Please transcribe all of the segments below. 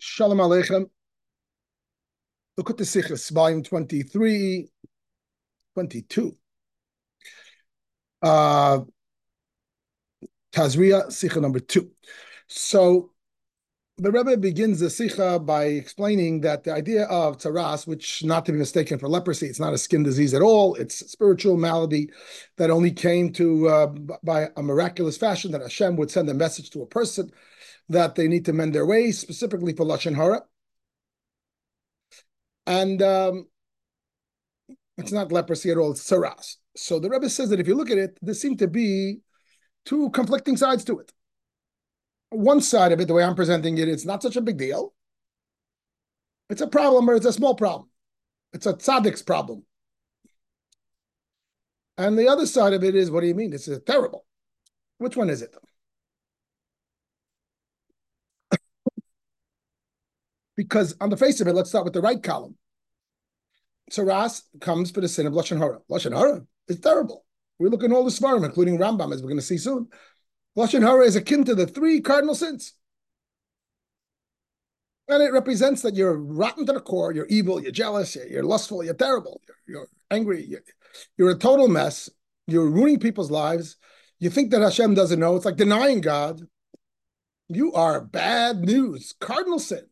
Shalom Aleichem. Look at the Sichos, volume 23, 22. Uh, Tazria, Sicha number 2. So the Rebbe begins the Sicha by explaining that the idea of tzaras, which not to be mistaken for leprosy, it's not a skin disease at all. It's a spiritual malady that only came to by a miraculous fashion, that Hashem would send a message to a person that they need to mend their ways, specifically for Lashon Hara. And it's not leprosy at all, it's tzaras. So the Rebbe says that if you look at it, there seem to be two conflicting sides to it. One side of it, the way I'm presenting it, it's not such a big deal. It's a problem, or it's a small problem. It's a tzaddik's problem. And the other side of it is, what do you mean? It's terrible. Which one is it? Because on the face of it, let's start with the right column. Tzaras comes for the sin of Lashon Hara. Lashon Hara is terrible. We look at all the Svarim, including Rambam, as we're going to see soon. Lashon Hara is akin to the 3 cardinal sins. And it represents that you're rotten to the core, you're evil, you're jealous, you're lustful, you're terrible, you're angry, you're a total mess, you're ruining people's lives. You think that Hashem doesn't know. It's like denying God. You are bad news, cardinal sin.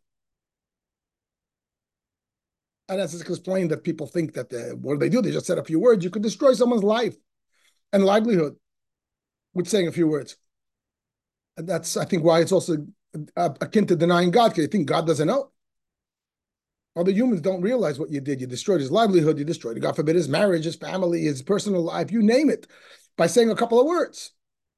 And as it's explained, that people think that what do they do? They just said a few words. You could destroy someone's life and livelihood with saying a few words. And that's, I think, why it's also akin to denying God, because you think God doesn't know. Other humans don't realize what you did. You destroyed his livelihood. You destroyed, God forbid, his marriage, his family, his personal life, you name it, by saying a couple of words.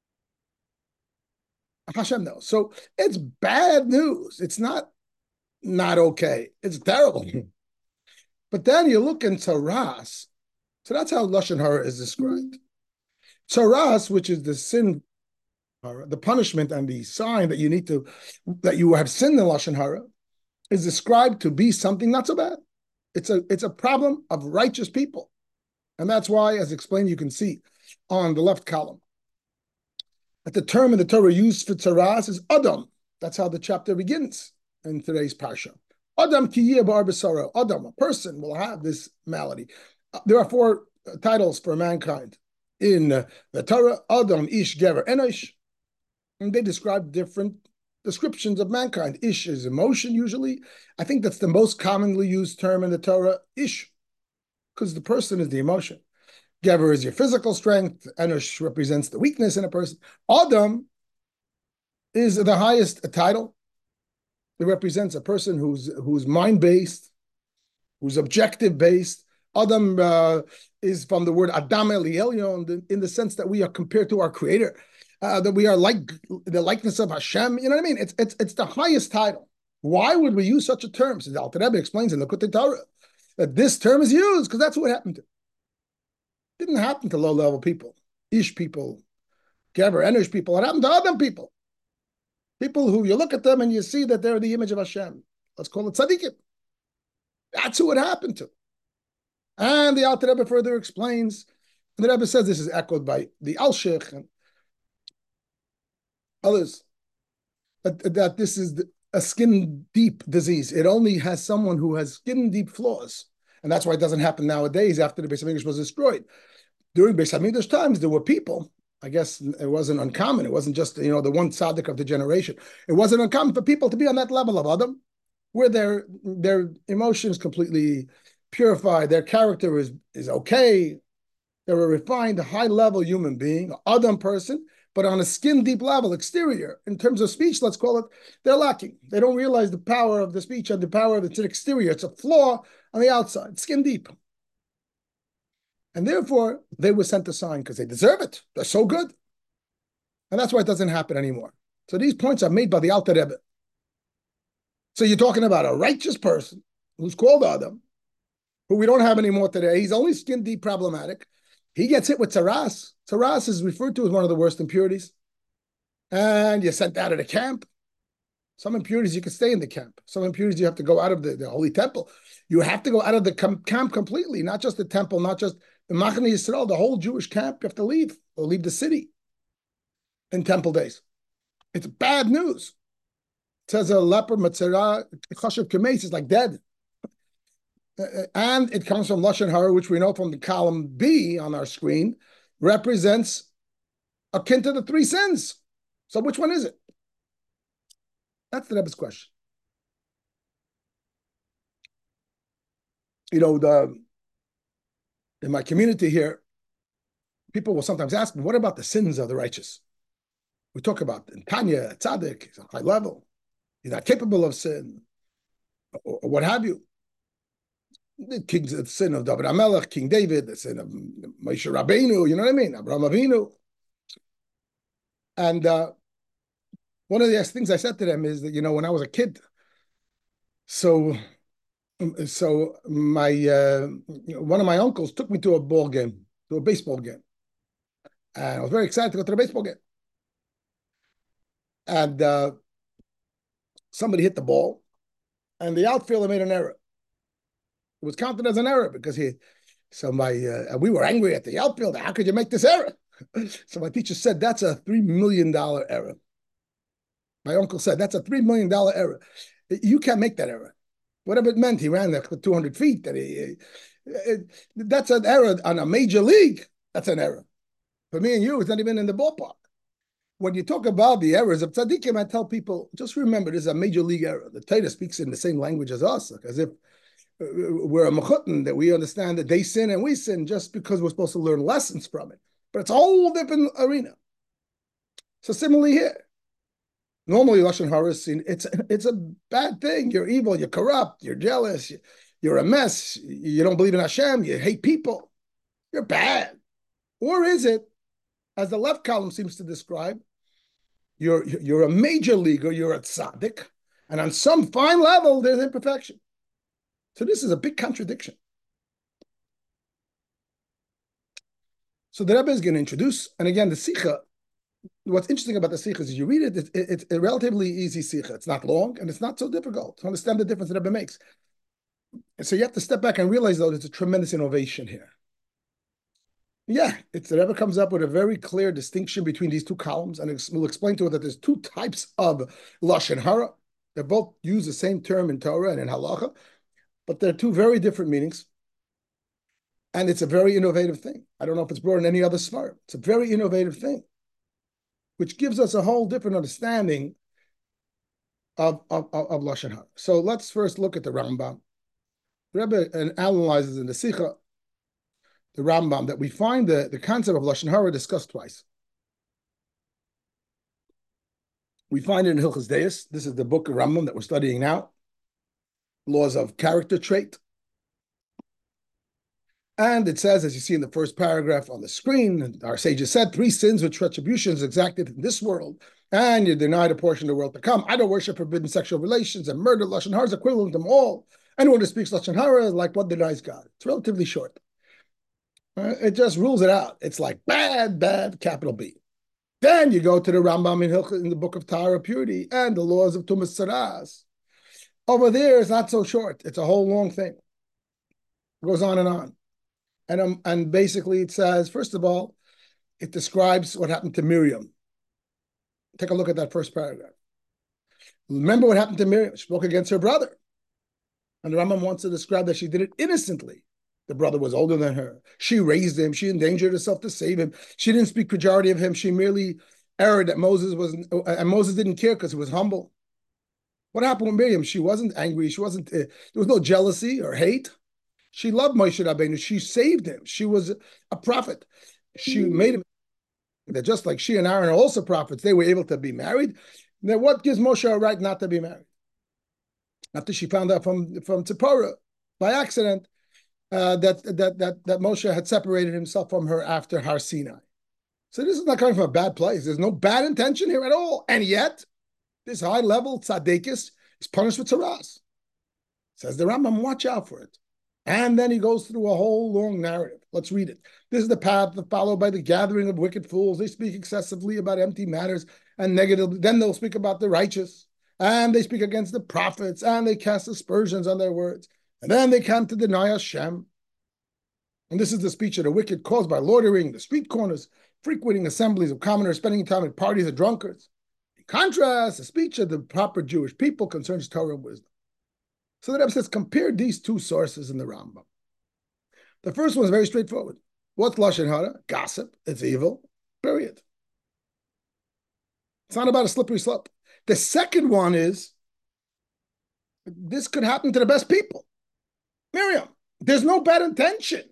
Hashem knows. So it's bad news. It's not okay. It's terrible. But then you look in tzaras. So that's how Lashon Hara is described. Tzaras, which is the sin, the punishment and the sign that you have sinned in Lashon Hara, is described to be something not so bad. It's a problem of righteous people. And that's why, as explained, you can see on the left column, that the term in the Torah used for tzaras is Adam. That's how the chapter begins in today's parsha. Adam kiyeh bar b'sara. Adam, a person, will have this malady. There are 4 titles for mankind in the Torah: Adam, Ish, Gever, Enosh. And they describe different descriptions of mankind. Ish is emotion, usually. I think that's the most commonly used term in the Torah, Ish, because the person is the emotion. Gever is your physical strength. Enosh represents the weakness in a person. Adam is the highest title. It represents a person who's mind-based, who's objective-based. Adam is from the word Adam Elielyon, in the sense that we are compared to our Creator, that we are like the likeness of Hashem. You know what I mean? It's the highest title. Why would we use such a term? So the Alter Rebbe explains in the Likutei Torah that this term is used because that's what happened to. It didn't happen to low-level people, Ish people, Gever, Enosh people. It happened to Adam people. People who you look at them and you see that they're the image of Hashem. Let's call it tzaddikim. That's who it happened to. And the Alter Rebbe further explains, and the Rebbe says this is echoed by the Alshich and others, that this is a skin-deep disease. It only has someone who has skin-deep flaws. And that's why it doesn't happen nowadays after the Beis HaMikdash was destroyed. During Beis HaMikdash times, there were people, I guess it wasn't uncommon. It wasn't just, the one tzaddik of the generation. It wasn't uncommon for people to be on that level of Adam, where their emotions completely purified, their character is okay. They're a refined, high-level human being, Adam person, but on a skin-deep level, exterior, in terms of speech, let's call it, they're lacking. They don't realize the power of the speech and the power of its exterior. It's a flaw on the outside, skin-deep. And therefore, they were sent a sign because they deserve it. They're so good. And that's why it doesn't happen anymore. So these points are made by the Alter Rebbe. So you're talking about a righteous person who's called Adam, who we don't have anymore today. He's only skin deep problematic. He gets hit with tzaras. Tzaras is referred to as one of the worst impurities. And you're sent out of the camp. Some impurities you can stay in the camp. Some impurities you have to go out of the holy temple. You have to go out of the camp completely, not just the temple, not just the Machane Yisrael, the whole Jewish camp. You have to leave or leave the city in temple days. It's bad news. says a leper, Matzera, Chashav Kemes is like dead. And it comes from Lashon Hara, which we know from the column B on our screen, represents akin to the three sins. So which one is it? That's the Rebbe's question. You know, in my community here, people will sometimes ask me, what about the sins of the righteous? We talk about in Tanya, Tzaddik, he's on a high level. He's not capable of sin, or what have you. The sin of David HaMelech, King David, the sin of Moshe Rabbeinu, you know what I mean? Abraham Avinu. And one of the things I said to them is that, when I was a kid, so my one of my uncles took me to a ball game, to a baseball game. And I was very excited to go to the baseball game. And somebody hit the ball, and the outfielder made an error. It was counted as an error because we were angry at the outfielder. How could you make this error? So my teacher said, that's a $3 million error. My uncle said, that's a $3 million error. You can't make that error. Whatever it meant, he ran there for 200 feet. That's an error on a major league. That's an error. For me and you, it's not even in the ballpark. When you talk about the errors of tzaddikim, I tell people, just remember, this is a major league error. The Torah speaks in the same language as us, as if we're a mechutin, that we understand that they sin and we sin just because we're supposed to learn lessons from it. But it's a whole different arena. So similarly here, normally Lashon Hara is seen, it's a bad thing. You're evil, you're corrupt, you're jealous, you're a mess, you don't believe in Hashem, you hate people, you're bad. Or is it, as the left column seems to describe, you're a major leaguer, you're a tzaddik, and on some fine level, there's imperfection. So this is a big contradiction. So the Rebbe is going to introduce, and again, the Sikha, what's interesting about the Sikha is you read it, it's a relatively easy Sikha. It's not long, and it's not so difficult to understand the difference the Rebbe makes. And so you have to step back and realize, though, there's a tremendous innovation here. Yeah, the Rebbe comes up with a very clear distinction between these two columns, and we'll explain to it that there's two types of Lashon Hara. They both use the same term in Torah and in Halacha, but they're two very different meanings. And it's a very innovative thing. I don't know if it's brought in any other Svar. It's a very innovative thing, which gives us a whole different understanding of Lashon Hara. So let's first look at the Rambam. The Rebbe analyzes in the Sikha, the Rambam, that we find the concept of Lashon Hara discussed twice. We find it in Hilchos Deis. This is the book of Rambam that we're studying now. Laws of character trait. And it says, as you see in the first paragraph on the screen, our sages said, 3 sins which retribution is exacted in this world, and you're denied a portion of the world to come. Idol worship, forbidden sexual relations, and murder. Lashon Hara is equivalent to them all. Anyone who speaks Lashon Hara is like one denies God. It's relatively short. It just rules it out. It's like bad, capital B. Then you go to the Rambam in the book of Tahara Purity and the laws of Tumas Saras. Over there, it's not so short. It's a whole long thing. It goes on and on. And basically it says, first of all, it describes what happened to Miriam. Take a look at that first paragraph. Remember what happened to Miriam. She spoke against her brother. And the Rambam wants to describe that she did it innocently. The brother was older than her. She raised him. She endangered herself to save him. She didn't speak pejoratively of him. She merely erred that Moses wasn't, and Moses didn't care because he was humble. What happened with Miriam? She wasn't angry. She wasn't, there was no jealousy or hate. She loved Moshe Rabbeinu. She saved him. She was a prophet. She made him, that just like she and Aaron are also prophets, they were able to be married. Now, what gives Moshe a right not to be married? After she found out from Tzipporah by accident that Moshe had separated himself from her after Har Sinai. So this is not coming from a bad place. There's no bad intention here at all. And yet, this high-level tzaddikis is punished with tzaras. Says the Rambam, watch out for it. And then he goes through a whole long narrative. Let's read it. This is the path followed by the gathering of wicked fools. They speak excessively about empty matters and negatively. Then they'll speak about the righteous. And they speak against the prophets. And they cast aspersions on their words. And then they come to deny Hashem. And this is the speech of the wicked caused by loitering, the street corners, frequenting assemblies of commoners, spending time at parties of drunkards, Contrast, the speech of the proper Jewish people concerns Torah and wisdom. So the Rebbe says, compare these two sources in the Rambam. The first one is very straightforward. What's Lashon Hara? Gossip. It's evil. Period. It's not about a slippery slope. The second one is, this could happen to the best people. Miriam, there's no bad intention.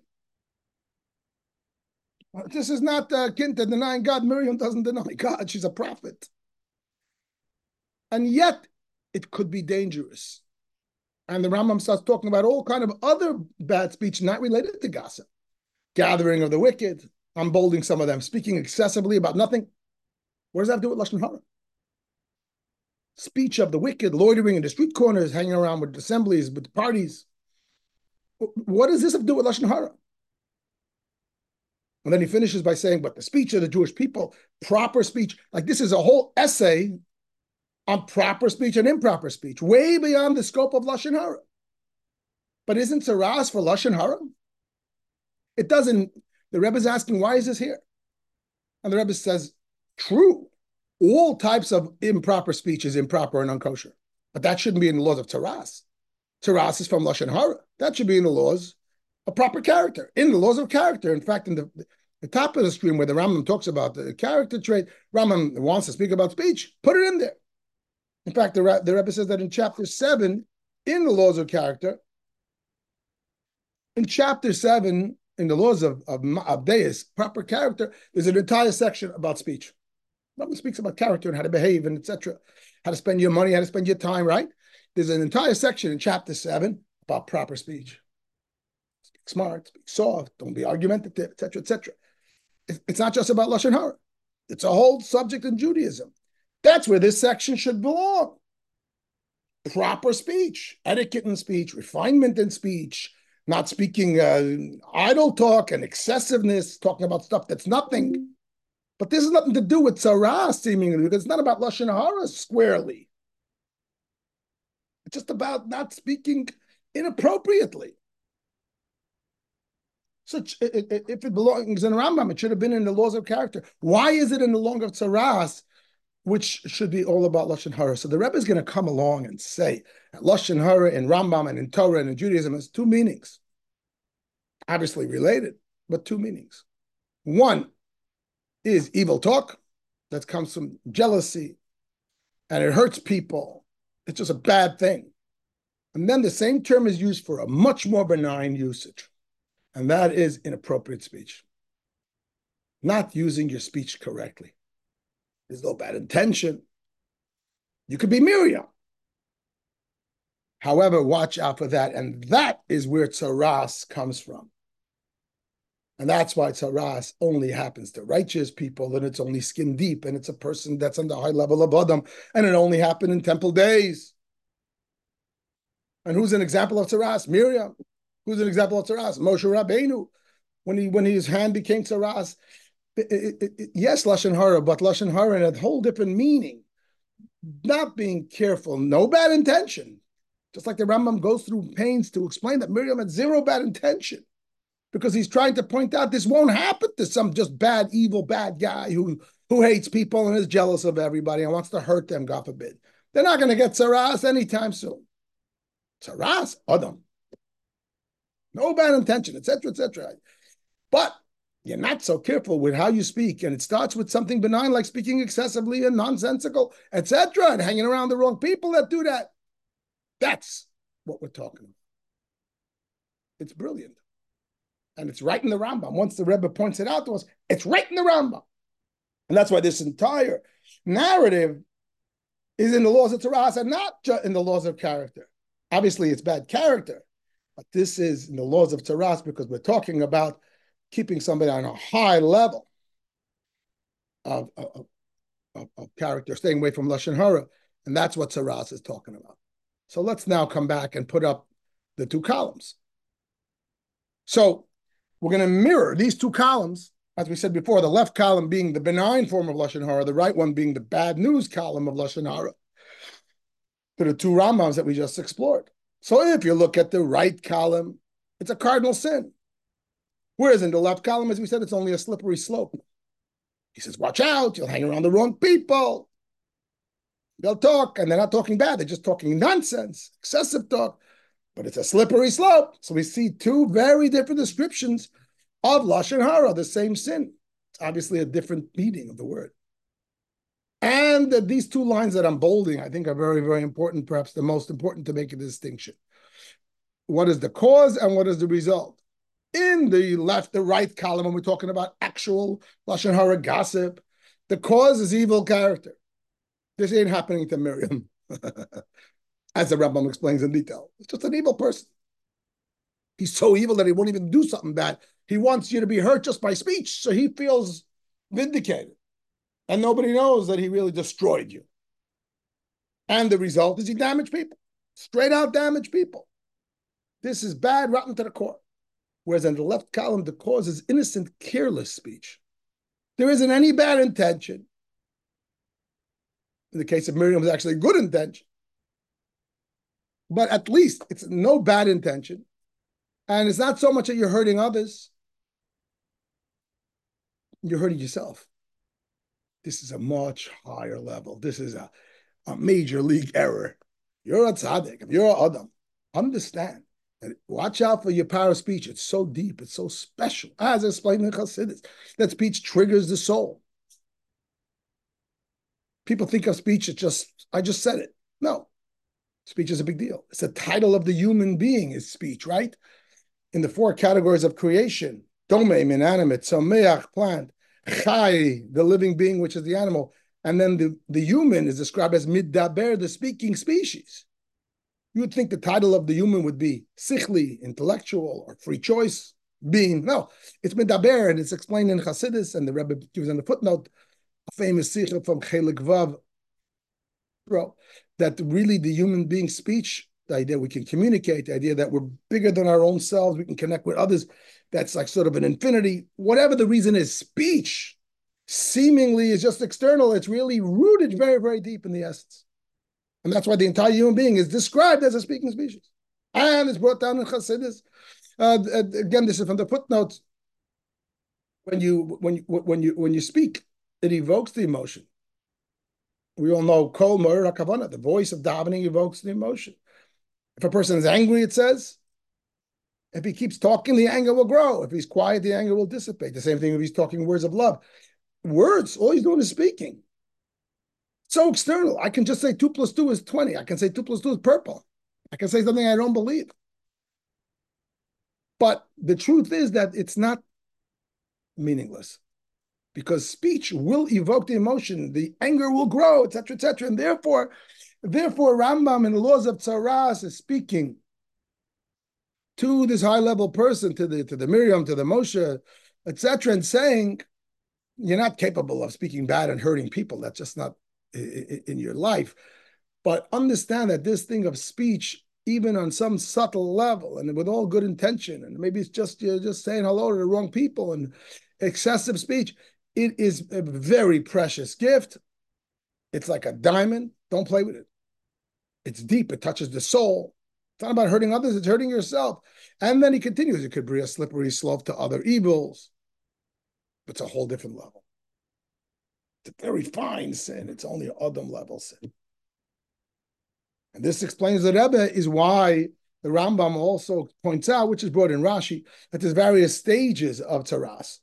This is not Kinta denying God. Miriam doesn't deny God. She's a prophet. And yet, it could be dangerous. And the Rambam starts talking about all kind of other bad speech not related to gossip. Gathering of the wicked. I'm bolding some of them. Speaking excessively about nothing. What does that have to do with Lashon Hara? Speech of the wicked, loitering in the street corners, hanging around with assemblies, with parties. What does this have to do with Lashon Hara? And then he finishes by saying, but the speech of the Jewish people, proper speech, like this is a whole essay on proper speech and improper speech, way beyond the scope of Lashon Hara. But isn't Saras for Lashon Hara? It doesn't. The Rebbe is asking, why is this here? And the Rebbe says, true. All types of improper speech is improper and unkosher. But that shouldn't be in the laws of Taras. Taras is from Lashon Hara. That should be in the laws of proper character, in the laws of character. In fact, in the top of the screen where the Rambam talks about the character trait, Rambam wants to speak about speech, put it in there. In fact, the Rebbe says that in chapter 7, in the laws of character, in chapter 7, in the laws of Deis, proper character, there's an entire section about speech. Rambam speaks about character and how to behave and etc. How to spend your money, how to spend your time, right? There's an entire section in chapter 7 about proper speech. Speak smart, speak soft, don't be argumentative, etc., etc. It's not just about Lashon Hara. It's a whole subject in Judaism. That's where this section should belong. Proper speech, etiquette in speech, refinement in speech, not speaking idle talk and excessiveness, talking about stuff that's nothing. But this has nothing to do with Tzara, seemingly, because it's not about Lashon Hara squarely. It's just about not speaking inappropriately. So if it belongs in Rambam, it should have been in the laws of character. Why is it in the law of Tzaras, which should be all about Lashon Hara? So the Rebbe is going to come along and say that Lashon Hara in Rambam and in Torah and in Judaism has two meanings. Obviously related, but two meanings. One is evil talk that comes from jealousy and it hurts people. It's just a bad thing. And then the same term is used for a much more benign usage, and that is inappropriate speech. Not using your speech correctly. There's no bad intention. You could be Miriam. However, watch out for that. And that is where Tzaras comes from. And that's why Tzaras only happens to righteous people, and it's only skin deep, and it's a person that's on the high level of Adam, and it only happened in temple days. And who's an example of Tzaras? Miriam. Who's an example of Tzaras? Moshe Rabbeinu. When his hand became Tzaras. Yes, Lashon Hara, but Lashon Hara had a whole different meaning. Not being careful, no bad intention. Just like the Rambam goes through pains to explain that Miriam had zero bad intention, because he's trying to point out this won't happen to some just bad, evil, bad guy who hates people and is jealous of everybody and wants to hurt them, God forbid. They're not going to get Tzaras anytime soon. Tzaras, Adam. No bad intention, etc., etc. But you're not so careful with how you speak, and it starts with something benign like speaking excessively and nonsensical, etc., and hanging around the wrong people that do that. That's what we're talking about. It's brilliant. And it's right in the Rambam. Once the Rebbe points it out to us, it's right in the Rambam. And that's why this entire narrative is in the laws of Tzaras and not just in the laws of character. Obviously, it's bad character, but this is in the laws of Tzaras because we're talking about keeping somebody on a high level of character, staying away from Lashon Hara. And that's what Tzaras is talking about. So let's now come back and put up the two columns. So we're going to mirror these two columns, as we said before, the left column being the benign form of Lashon Hara, the right one being the bad news column of Lashon Hara, to the two Rambams that we just explored. So if you look at the right column, it's a cardinal sin. Whereas in the left column, as we said, it's only a slippery slope. He says, watch out, you'll hang around the wrong people. They'll talk, and they're not talking bad. They're just talking nonsense, excessive talk, but it's a slippery slope. So we see two very different descriptions of Lashon Hara, the same sin. It's obviously a different meaning of the word. And these two lines that I'm bolding, I think are very, very important, perhaps the most important to make a distinction. What is the cause and what is the result? In the left, the right column, when we're talking about actual Lashon Hara gossip, the cause is evil character. This ain't happening to Miriam, as the Rambam explains in detail. It's just an evil person. He's so evil that he won't even do something bad. He wants you to be hurt just by speech, so he feels vindicated. And nobody knows that he really destroyed you. And the result is he damaged people. Straight out damaged people. This is bad, rotten to the core. Whereas in the left column, the cause is innocent, careless speech. There isn't any bad intention. In the case of Miriam, it's actually good intention. But at least it's no bad intention. And it's not so much that you're hurting others. You're hurting yourself. This is a much higher level. This is a major league error. You're a tzaddik. If you're a adam, understand that watch out for your power of speech. It's so deep. It's so special. As explained in Chassidus, that speech triggers the soul. People think of speech as just, I just said it. No. Speech is a big deal. It's the title of the human being is speech, right? In the four categories of creation, domem, inanimate, sameach, plant, chai, the living being, which is the animal, and then the human is described as middaber, the speaking species. You would think the title of the human would be sichli, intellectual, or free choice being. No, it's middaber, and it's explained in Chassidus, and the Rebbe gives in the footnote a famous sicha from Chelik Vav, that really the human being speech, the idea we can communicate, the idea that we're bigger than our own selves, we can connect with others, that's like sort of an infinity. Whatever the reason is, speech seemingly is just external. It's really rooted very, very deep in the essence. And that's why the entire human being is described as a speaking species. And it's brought down in Chassidus. Again, this is from the footnotes. When you speak, it evokes the emotion. We all know Kol Mo'er HaKavanah, the voice of davening evokes the emotion. If a person is angry, it says, if he keeps talking, the anger will grow. If he's quiet, the anger will dissipate. The same thing if he's talking words of love. Words, all he's doing is speaking. So external. I can just say 2 + 2 is 20. I can say 2 + 2 is purple. I can say something I don't believe. But the truth is that it's not meaningless, because speech will evoke the emotion. The anger will grow, etc., etc. And therefore, Rambam in the laws of Tzaras is speaking to this high-level person, to the Miriam, to the Moshe, etc., and saying, you're not capable of speaking bad and hurting people. That's just not in your life. But understand that this thing of speech, even on some subtle level and with all good intention, and maybe it's just you're just saying hello to the wrong people and excessive speech, it is a very precious gift. It's like a diamond. Don't play with it. It's deep. It touches the soul. It's not about hurting others. It's hurting yourself. And then he continues. It could be a slippery slope to other evils. It's a whole different level. It's a very fine sin. It's only an Adam level sin. And this explains the Rebbe is why the Rambam also points out, which is brought in Rashi, that there's various stages of Tzaras.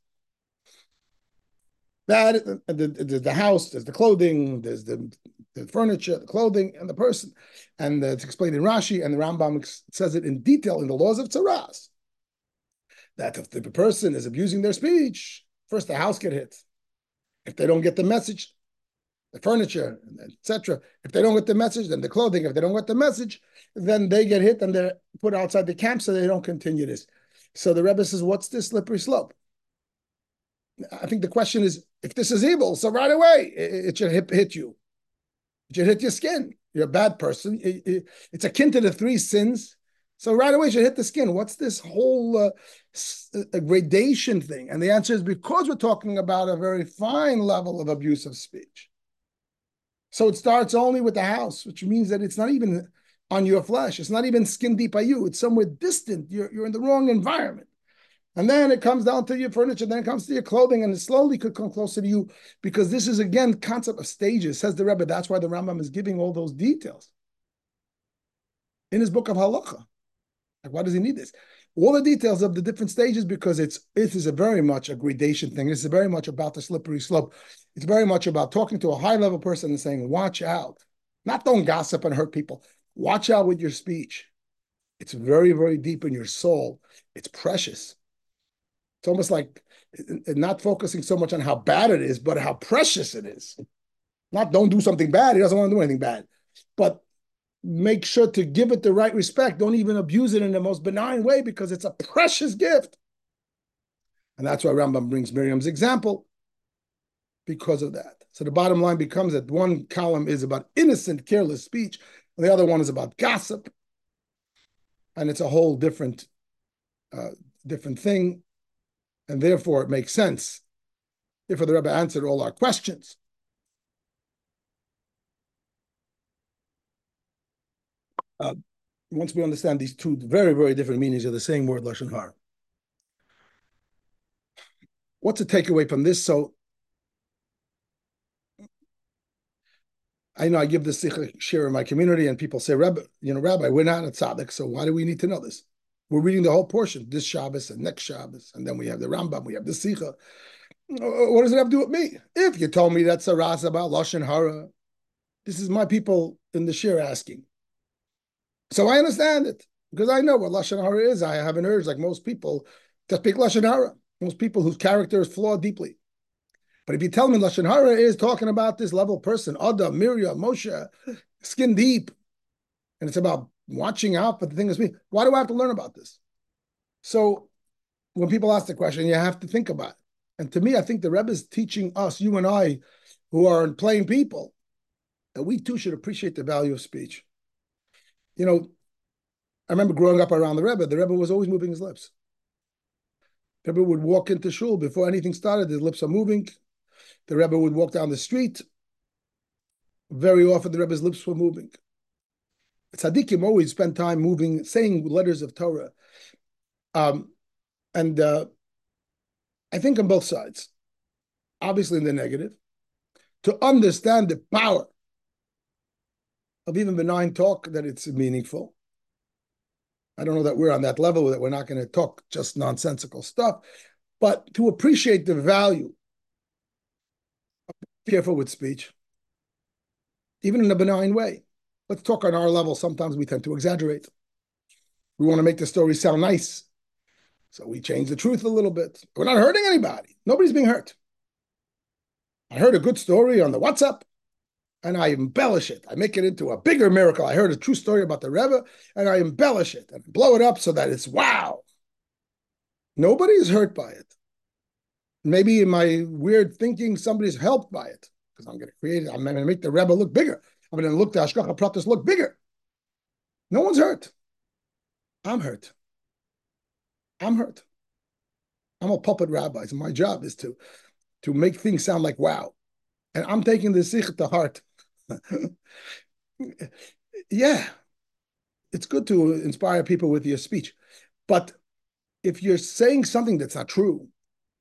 That the house, there's the clothing, there's the furniture, the clothing, and the person. And it's explained in Rashi, and the Rambam says it in detail in the laws of Tzaras, that if the person is abusing their speech, first the house get hit. If they don't get the message, the furniture, etc. If they don't get the message, then the clothing. If they don't get the message, then they get hit and they're put outside the camp so they don't continue this. So the Rebbe says, what's this slippery slope? I think the question is, if this is evil, so right away, it should hit you. It should hit your skin. You're a bad person. It's akin to the 3 sins. So right away, it should hit the skin. What's this whole gradation thing? And the answer is because we're talking about a very fine level of abusive speech. So it starts only with the house, which means that it's not even on your flesh. It's not even skin deep by you. It's somewhere distant. You're in the wrong environment. And then it comes down to your furniture, then it comes to your clothing, and it slowly could come closer to you, because this is, again, concept of stages, says the Rebbe. That's why the Rambam is giving all those details in his book of Halacha. Like, why does he need this? All the details of the different stages, because it is a very much a gradation thing. It's very much about the slippery slope. It's very much about talking to a high-level person and saying, watch out. Not don't gossip and hurt people. Watch out with your speech. It's very, very deep in your soul. It's precious. It's almost like not focusing so much on how bad it is, but how precious it is. Not don't do something bad. He doesn't want to do anything bad. But make sure to give it the right respect. Don't even abuse it in the most benign way, because it's a precious gift. And that's why Rambam brings Miriam's example, because of that. So the bottom line becomes that one column is about innocent, careless speech, and the other one is about gossip. And it's a whole different thing. And therefore, it makes sense. Therefore, the Rebbe answered all our questions. Once we understand these two very, very different meanings of the same word, Lashon Hara. What's the takeaway from this? So, I know I give this share in my community, and people say, Rabbi, we're not a tzaddik, so why do we need to know this? We're reading the whole portion, this Shabbos and next Shabbos, and then we have the Rambam, we have the Sikha. What does it have to do with me? If you told me that's a ras about Lashon Hara, this is my people in the shir asking. So I understand it, because I know what Lashon Hara is. I have an urge, like most people, to speak Lashon Hara. Most people whose character is flawed deeply. But if you tell me Lashon Hara is talking about this level person, Adam, Miriam, Moshe, skin deep, and it's about watching out for the thing that's me, why do I have to learn about this? So when people ask the question, you have to think about it. And to me, I think the Rebbe is teaching us, you and I, who are plain people, that we too should appreciate the value of speech. I remember growing up around the Rebbe was always moving his lips. The Rebbe would walk into shul before anything started, his lips are moving. The Rebbe would walk down the street. Very often the Rebbe's lips were moving. Tzaddikim always spent time moving, saying letters of Torah. And I think on both sides, obviously in the negative, to understand the power of even benign talk, that it's meaningful. I don't know that we're on that level, that we're not going to talk just nonsensical stuff, but to appreciate the value. Be careful with speech, even in a benign way. Let's talk on our level. Sometimes we tend to exaggerate. We want to make the story sound nice, so we change the truth a little bit. We're not hurting anybody. Nobody's being hurt. I heard a good story on the WhatsApp, and I embellish it. I make it into a bigger miracle. I heard a true story about the Rebbe, and I embellish it and blow it up so that it's wow. Nobody is hurt by it. Maybe in my weird thinking, somebody's helped by it, because I'm going to create it. I'm going to make the Rebbe look bigger. I'm going to look the Hashgacha Pratis look bigger. No one's hurt. I'm hurt. I'm hurt. I'm a puppet rabbi, so my job is to make things sound like wow. And I'm taking the sikh to heart. Yeah, it's good to inspire people with your speech. But if you're saying something that's not true,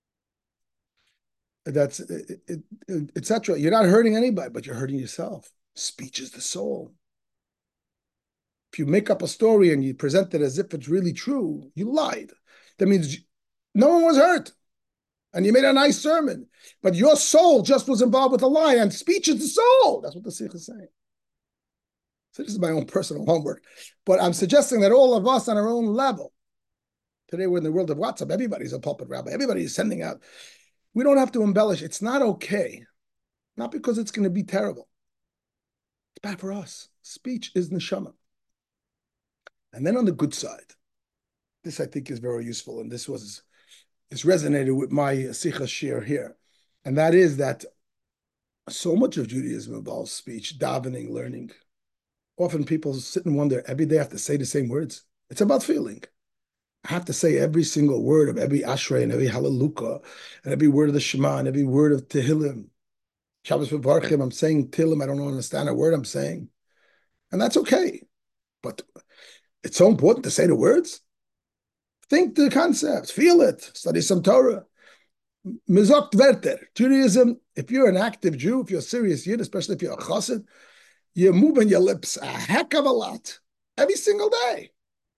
that's etc., you're not hurting anybody, but you're hurting yourself. Speech is the soul. If you make up a story and you present it as if it's really true, you lied. That means no one was hurt. And you made a nice sermon. But your soul just was involved with a lie, and speech is the soul. That's what the Sikh is saying. So this is my own personal homework. But I'm suggesting that all of us on our own level, today we're in the world of WhatsApp, everybody's a pulpit rabbi, everybody's sending out. We don't have to embellish. It's not okay. Not because it's going to be terrible. It's bad for us. Speech is neshama. And then on the good side, this I think is very useful, and this resonated with my Sikha share here, and that is that so much of Judaism involves speech, davening, learning. Often people sit and wonder, every day I have to say the same words. It's about feeling. I have to say every single word of every Ashrei and every Hallelujah and every word of the Shema and every word of Tehillim. Shabbos V'Varchim, I'm saying Tehillim, I don't understand a word I'm saying. And that's okay. But it's so important to say the words. Think the concepts, feel it, study some Torah. Mizok Dverter, Judaism, if you're an active Jew, if you're a serious Yid, especially if you're a chassid, you're moving your lips a heck of a lot every single day.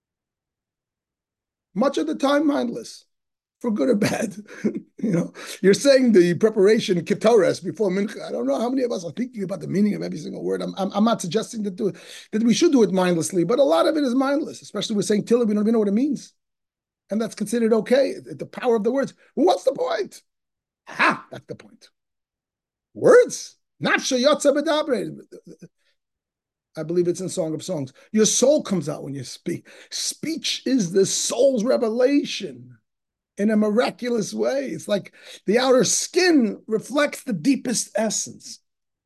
Much of the time mindless, for good or bad. You're saying the preparation ketores before mincha. I don't know how many of us are thinking about the meaning of every single word. I'm not suggesting that we should do it mindlessly, but a lot of it is mindless, especially we're saying Tilla, we don't even know what it means. And that's considered okay. The power of the words. Well, what's the point? Ha, that's the point. Words. Not shayotza bedabre. I believe it's in Song of Songs. Your soul comes out when you speak. Speech is the soul's revelation in a miraculous way. It's like the outer skin reflects the deepest essence.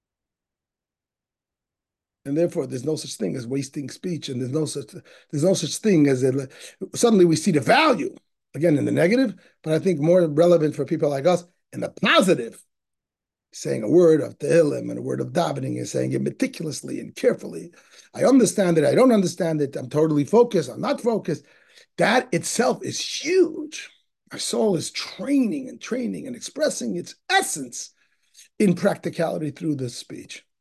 And therefore, there's no such thing as wasting speech, and there's no such thing as suddenly we see the value, again, in the negative, but I think more relevant for people like us in the positive. Saying a word of Tehillim and a word of davening and saying it meticulously and carefully. I understand it. I don't understand it. I'm totally focused. I'm not focused. That itself is huge. Our soul is training and expressing its essence in practicality through this speech.